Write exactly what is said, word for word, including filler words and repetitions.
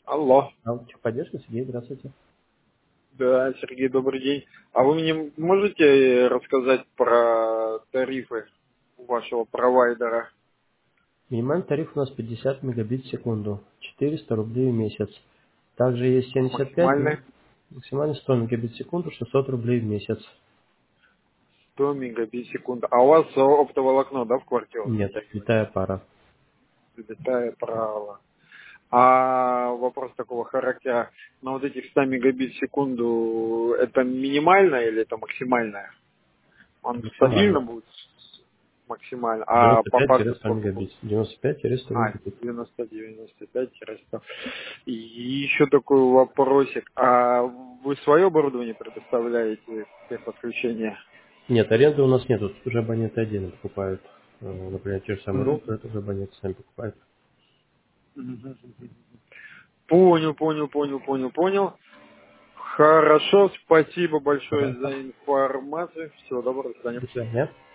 Алло. Научная поддержка, Сергей, здравствуйте. Да, Сергей, добрый день. А вы мне можете рассказать про тарифы у вашего провайдера? Минимальный тариф у нас пятьдесят мегабит в секунду, четыреста рублей в месяц. Также есть А семьдесят пять, максимальный максимально сто мегабит в секунду, шестьсот рублей в месяц. сто мегабит в секунду. А у вас оптоволокно, да, в квартиру Нет, затягивает? летая пара. Летая право. А вопрос такого характера. На вот этих ста мегабит в секунду это минимальное или это максимальное? Он стабильно Максимально. будет максимально? А девяносто по пять факту сто сколько будет? мегабит. девяносто пять сто А, мегабит. девяносто девяносто пять сто. И еще такой вопросик. А вы свое оборудование предоставляете для подключения? Нет, аренды у нас нет, тут уже абоненты отдельно покупают. Э, Например, те же самые Мгм. роутеры, это уже абоненты сами покупают. Мгм. Понял, понял, понял, понял, понял. Хорошо, спасибо большое Пожалуйста. за информацию. Всего доброго, до свидания. До свидания.